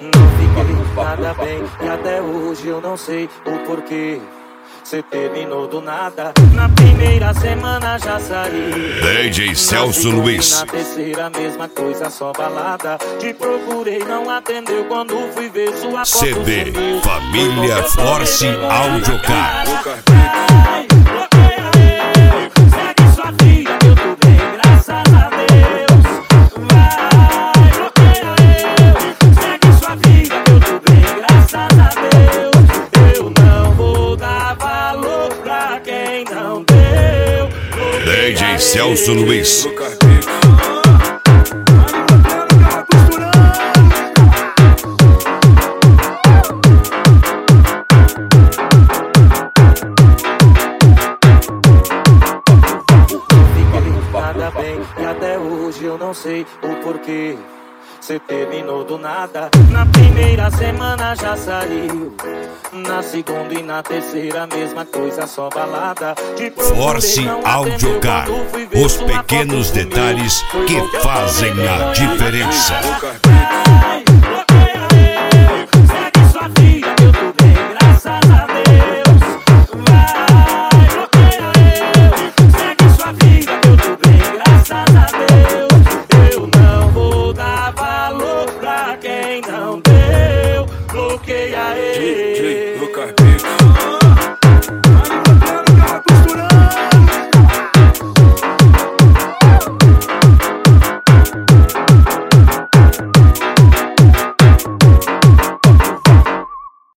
Não fiquei nada bem e até hoje eu não sei o porquê. Cê terminou do nada, na primeira semana já saiu. DJ Celso Luiz. Na terceira mesma coisa, só balada. Te procurei, não atendeu quando fui ver sua foto. CD Família Force Audiocar. Segue sua vida, eu tô bem, graças a Deus. Vai, bloqueia eu. Segue sua vida, eu tô bem, graças a Deus. Eu não vou dar valor pra quem não deu. DJ Celso Luiz. Nada bem e até hoje eu não sei o porquê. Cê terminou do nada, na primeira semana já saiu. Na segunda e na terceira mesma coisa, só balada. Force Audiocar. Os pequenos detalhes que fazem a diferença.